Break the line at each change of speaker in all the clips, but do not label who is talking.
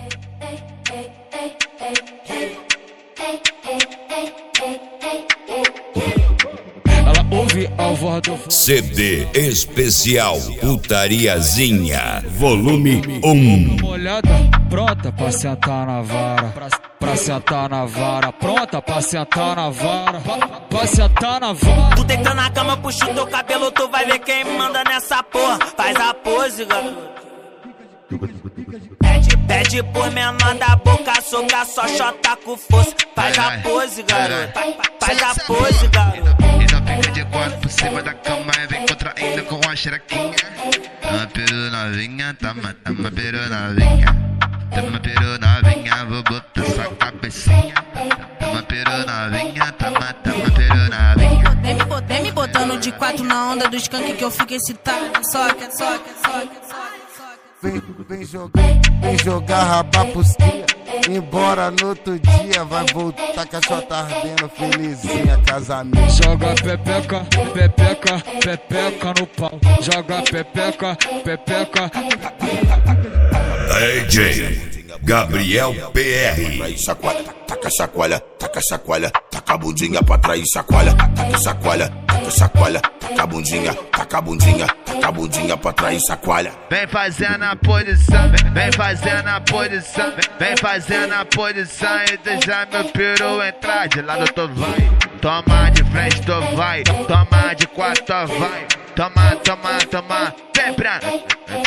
Ela ouve a voz do
CD especial Putariazinha, volume 1.
molhada, pronta pra sentar na vara, pra sentar na vara, pronta pra sentar na vara, pra sentar na vara.
Tu deita na cama, puxa o teu cabelo, tu vai ver quem manda nessa porra. Faz a pose, garoto. Pede por menor da boca, soca, só chota com força. Faz a pose, garoto. Faz a pose, garoto.
Então fica de quatro por cima da cama e vem contraindo com a xerequinha. Tama peru novinha, tama peru novinha. Tama peru novinha, vou botar sua cabecinha. Tama peru novinha, tama peru novinha.
Vem me botando de quatro na onda do skunk que eu fico excitado. Soca.
Vem jogar raba pros cria. Embora no outro dia vai voltar com a chota ardendo, felizinha, casamento.
Joga pepeca, pepeca, pepeca no pau. Joga pepeca, pepeca.
DJ Gabriel PR.
Chacoalha, taca chacoalha, taca chacoalha, taca a bundinha pra trás, chacoalha, taca chacoalha, taca chacoalha, taca a bundinha, taca a bundinha, taca a bundinha pra trás, chacoalha.
Vem fazendo a posição, vem fazendo a posição, vem fazendo a posição e deixa meu peru entrar. De lado tu vai, toma de frente tu vai, toma de quatro tu vai, toma, vem pra. Vem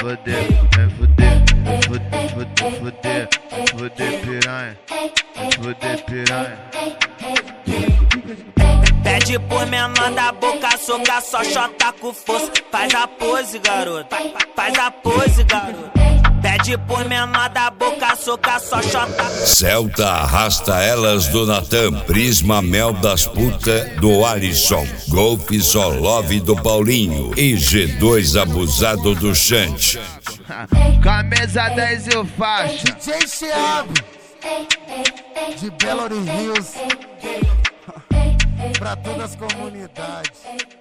foder piranha, piranha.
Pede por menor da boca, soca, só chota com força. Faz a pose, garoto. Faz a pose, garoto. Pede por menor da boca, soca, só chota.
Celta arrasta elas do Natan, Prisma Mel das Puta do Alisson, Golf Só Love do Paulinho e G2 abusado do Chante.
Camisa 10 e o faixa.
DJ Thiago de Belo Hills pra todas as comunidades.